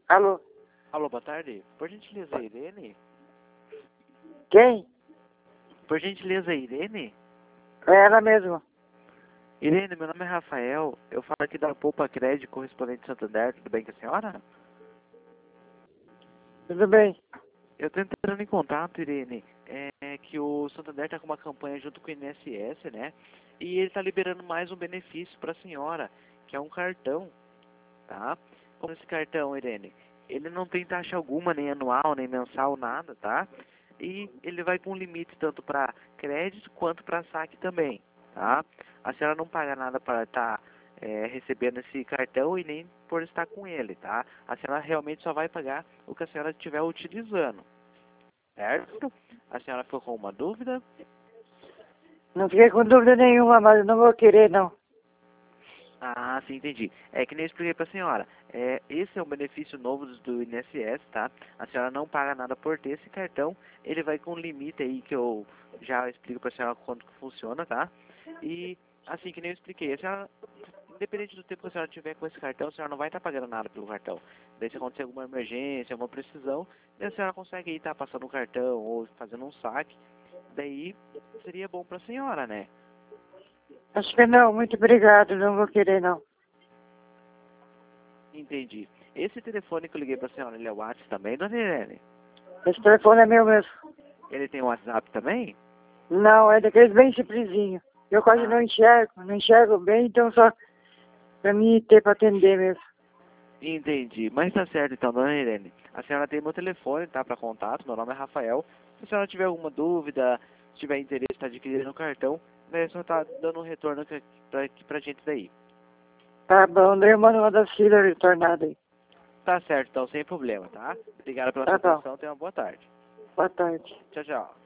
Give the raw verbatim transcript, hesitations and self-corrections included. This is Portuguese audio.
Alô? Alô, boa tarde. Por gentileza, Irene? Quem? Por gentileza, Irene? É ela mesma. Irene, meu nome é Rafael. Eu falo aqui da Poupa Crédito, correspondente Santander. Tudo bem com a senhora? Tudo bem? Eu estou entrando em contato, Irene, é que o Santander está com uma campanha junto com o I N S S, né? E ele está liberando mais um benefício para a senhora, que é um cartão, tá? Como esse cartão, Irene, ele não tem taxa alguma, nem anual, nem mensal, nada, tá? E ele vai com limite tanto para crédito quanto para saque também, tá? A senhora não paga nada para estar é, recebendo esse cartão e nem por estar com ele, tá? A senhora realmente só vai pagar o que a senhora estiver utilizando, certo? A senhora ficou com uma dúvida? Não fiquei com dúvida nenhuma, mas eu não vou querer, não. Ah, sim, entendi. É que nem eu expliquei para a senhora. É, esse é um benefício novo do, do I N S S, tá? A senhora não paga nada por ter esse cartão. Ele vai com um limite aí que eu já explico para a senhora quanto que funciona, tá? E, assim, que nem eu expliquei, a senhora, independente do tempo que a senhora tiver com esse cartão, a senhora não vai estar pagando nada pelo cartão. Daí se acontecer alguma emergência, alguma precisão, daí a senhora consegue aí estar passando um cartão ou fazendo um saque. Daí seria bom para a senhora, né? Acho que não, muito obrigado, não vou querer, não. Entendi. Esse telefone que eu liguei pra senhora, ele é o WhatsApp também, dona Irene? Esse telefone é meu mesmo. Ele tem WhatsApp também? Não, é daqueles bem simplesinho. Eu quase Ah, não enxergo, não enxergo bem, então só pra mim ter pra atender mesmo. entendi. Mas tá certo então, dona Irene. A senhora tem meu telefone, tá, pra contato. Meu nome é Rafael. Se a senhora tiver alguma dúvida, se tiver interesse em adquirir no cartão, daí a senhora tá dando um retorno aqui pra, aqui pra gente daí. Tá bom, daí eu mando uma das filhas retornada aí. Tá certo, então, sem problema, tá? Obrigado pela Tá sua bom. atenção. Tenha uma boa tarde. Boa tarde. Tchau, tchau.